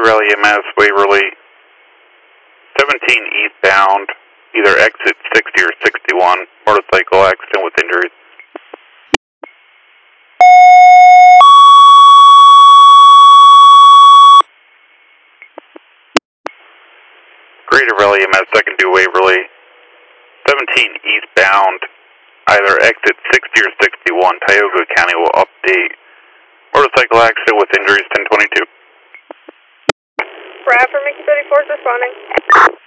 Rally EMS, Waverly, 17 eastbound, either exit 60 or 61, motorcycle accident with injuries. Greater Rally EMS, second to Waverly, 17 eastbound, either exit 60 or 61, Tioga County will update. Motorcycle accident with injuries, 1022. Brad for Mickey 34 is responding.